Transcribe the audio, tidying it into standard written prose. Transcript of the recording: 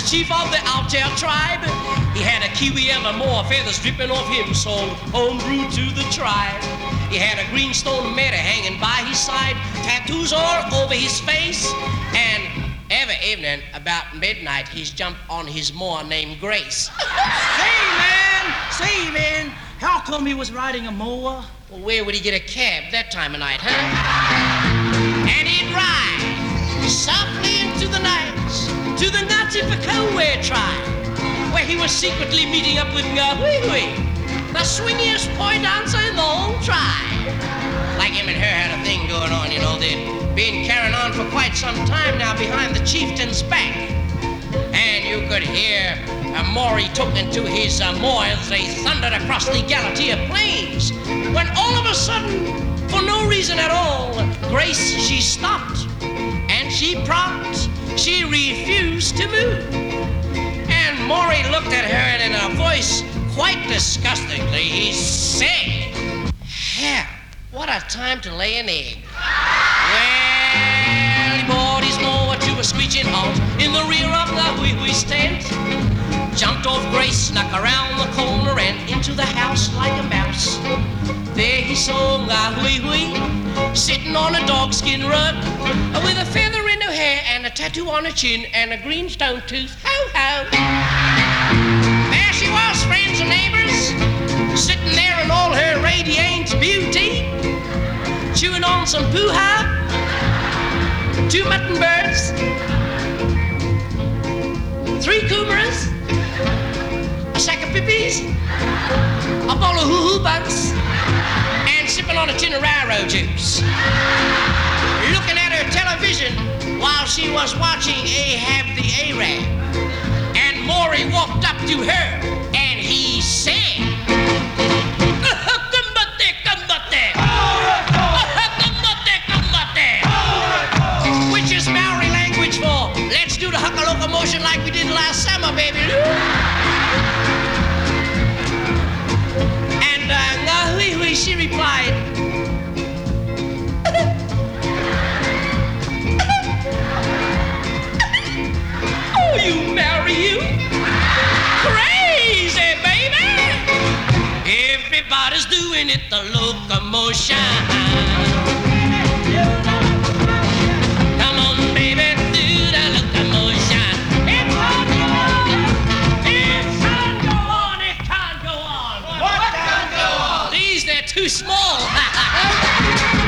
chief of the Altair tribe. He had a kiwi and a more feathers dripping off him, sold homebrew to the tribe. He had a greenstone mare hanging by his side, tattoos all over his face, and every evening about midnight he's jumped on his moor named Grace. Say, man, how come he was riding a mower? Well, where would he get a cab that time of night, huh? And he'd ride softly into the night to the Nazi Pacowe tribe, where he was secretly meeting up with Ngahui, the swingiest boy dancer in the whole tribe. Like him and her had a thing going on, you know. They'd been carrying on for quite some time now behind the chieftain's back. And you could hear Maury talking to his moor as they thundered across the Galatea plains. When all of a sudden, for no reason at all, Grace, she stopped. And she propped. She refused to move. And Maury looked at her, and in a voice quite disgustingly, he said, "Hell, what a time to lay an egg." Well, he brought his mower to a screeching halt in the rear of the Hui-Hui's tent, jumped off Grace, snuck around the corner and into the house like a mouse. There he saw Hui-Hui sitting on a dogskin rug with a feather in her hair and a tattoo on her chin and a green stone tooth. Ho, ho. There she was, friends and neighbors, sitting there in all her radiant beauty, chewing on some poo-ha, 2 mutton birds, 3 coomeras, a sack of pippies, a bowl of hoo-hoo buns, and sipping on a tin of Raro juice. Looking at her television while she was watching Ahab the Arab. And Maury walked up to her and he said, "Kumbate, kumbate. Kumbate, kumbate." Which is Maori language for, "Let's do the haka locomotion like we did last summer, baby." And Ngahui, she replied, "Oh, you marry you? Crazy, baby! Everybody's doing it, the locomotion. Come on, baby, do the locomotion. It can't go on. It can't go on. It can't go on. What can't go on? These, they're too small."